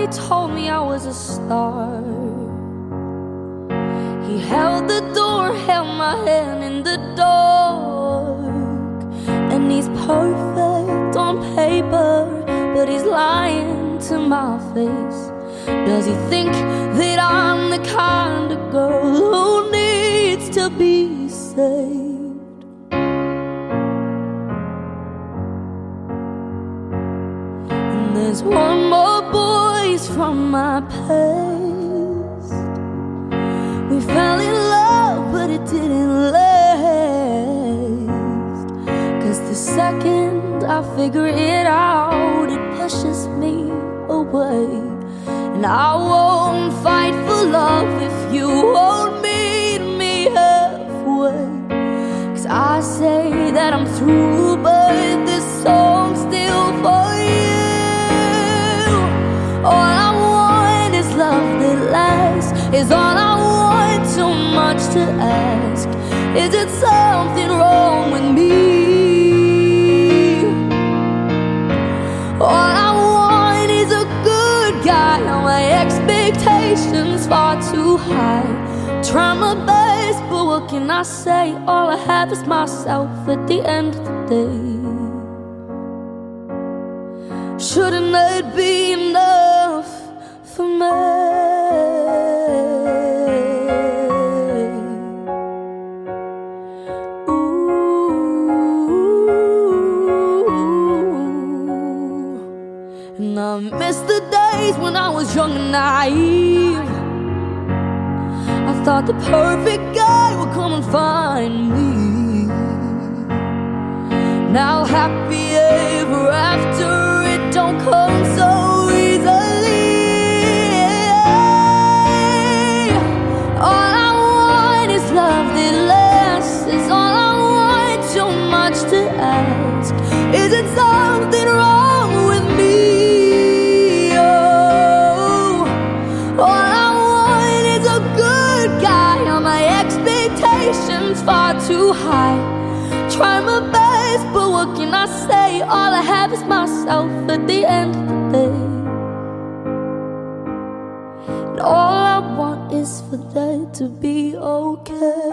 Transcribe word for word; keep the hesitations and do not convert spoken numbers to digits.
boy told me I was a star. He held the door, held my hand in the dark. And he's perfect on paper, but he's lying to my face. Does he think that I'm the kind of girl who needs to be saved? And there's one more voice from my past. We fell in love, but it didn't last. Cause the second I figure it out, it pushes me away. And I won't fight for love if you won't meet me halfway. Cause I say that I'm through, but this song's still for you. All I want is love that lasts, is all I want, too much to ask. Is it something wrong with me? All I want is a good guy. My expectations far too high. Try my best, but what can I say? All I have is myself at the end of the day. Shouldn't that be enough for me? And I miss the days when I was young and naive. I thought the perfect guy would come and find me. Now happy ever after, it don't come so easily. All I want is love that lasts, is all I want, too much to ask. Is it something wrong with me? Far too high. Try my best, but what can I say? All I have is myself at the end of the day. And all I want is for that to be okay.